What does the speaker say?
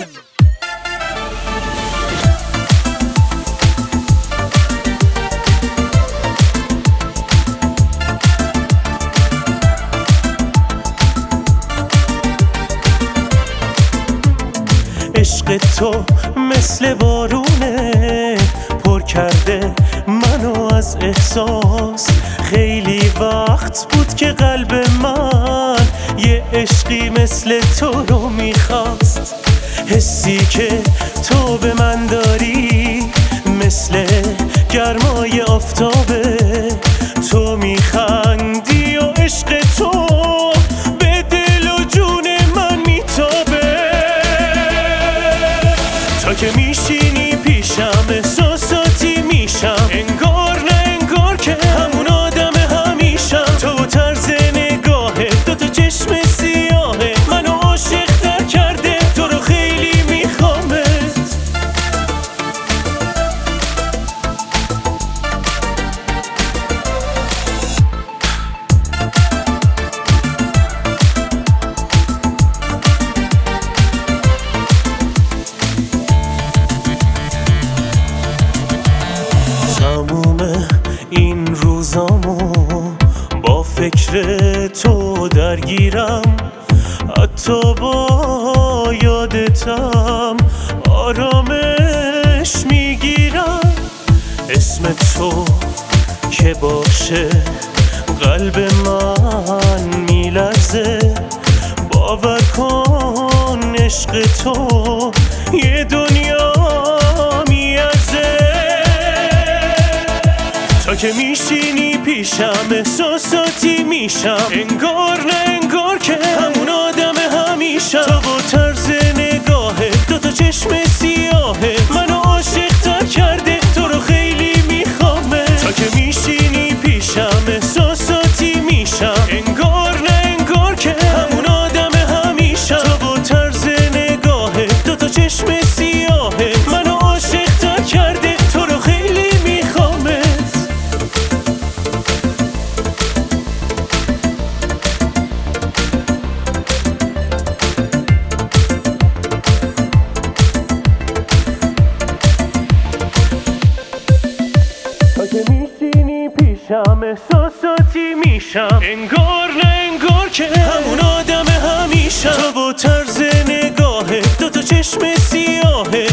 عشق تو مثل بارونه پر کرده منو از احساس. خیلی وقت بود که قلب من یه عشقی مثل تو رو میخواست. حسی که تو به من داری مثل گرمای آفتابه. تو میخندی و عشق تو به دل و جون من میتابه. تا که میشینی پیشم احساساتی میشم، انگار نه انگار که همون آدم همیشم. تو طرز نگاهه دوتا چشم سیاهه منو عاشق تر کرده، تو رو خیلی میخوامت. تموم این روزامو با فکر تو درگیرم، حتی با یادتم آرامش میگیرم. اسم تو که باشه قلب من میلرزه. باور کن عشق تو یه دنیا میارزه. تا که میشینی پیشم احساساتی میشم، انگار نه انگار که همون آدم همیشم. تو با طرز نگاهه دوتا چشم سیاهه منو عاشق تر کرده، تو رو خیلی میخوامه. تا که میشینی پیشم احساساتی میشم، انگار نه انگار که همون آدم همیشم. تو با طرز نگاهه دوتا چشم سیاهه منو عاشق تر کرده، تو رو خیلی میخوامه. تا که میشینی پیشم احساساتی میشم، انگار نه انگار که همون آدم همیشم. تو با طرز نگاهه دوتا چشم سیاهه